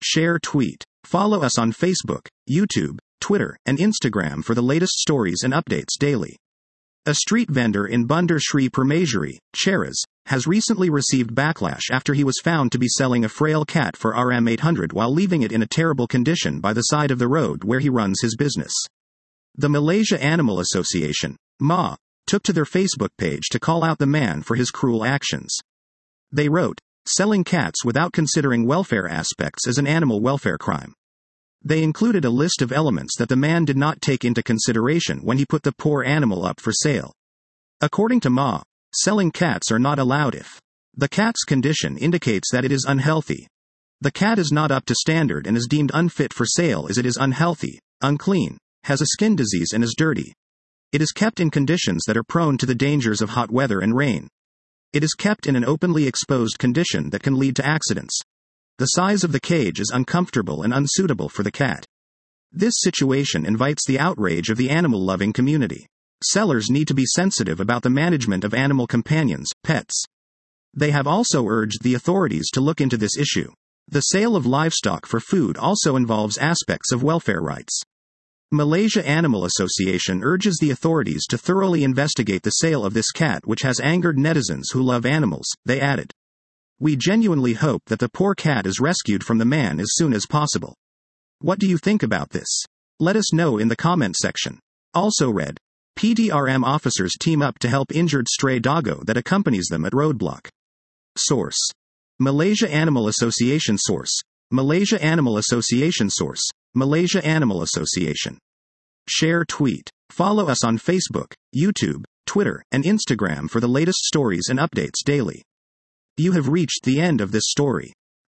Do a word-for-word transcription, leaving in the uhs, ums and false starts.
Share tweet. Follow us on Facebook, YouTube, Twitter, and Instagram for the latest stories and updates daily. A street vendor in Bunder Shri Permaisuri, Cheras, has recently received backlash after he was found to be selling a frail cat for R M eight hundred while leaving it in a terrible condition by the side of the road where he runs his business. The Malaysia Animal Association, M A, took to their Facebook page to call out the man for his cruel actions. They wrote, "Selling cats without considering welfare aspects is an animal welfare crime." They included a list of elements that the man did not take into consideration when he put the poor animal up for sale. According to M A, selling cats are not allowed if the cat's condition indicates that it is unhealthy. The cat is not up to standard and is deemed unfit for sale as it is unhealthy, unclean, has a skin disease and is dirty. It is kept in conditions that are prone to the dangers of hot weather and rain. It is kept in an openly exposed condition that can lead to accidents. The size of the cage is uncomfortable and unsuitable for the cat. This situation invites the outrage of the animal-loving community. Sellers need to be sensitive about the management of animal companions, pets. They have also urged the authorities to look into this issue. The sale of livestock for food also involves aspects of welfare rights. Malaysia Animal Association urges the authorities to thoroughly investigate the sale of this cat, which has angered netizens who love animals, they added. "We genuinely hope that the poor cat is rescued from the man as soon as possible. What do you think about this? Let us know in the comment section." Also read, P D R M officers team up to help injured stray doggo that accompanies them at roadblock. Source: Malaysia Animal Association. Source: Malaysia Animal Association. Source: Malaysia Animal Association. Share tweet. Follow us on Facebook, YouTube, Twitter, and Instagram for the latest stories and updates daily. You have reached the end of this story.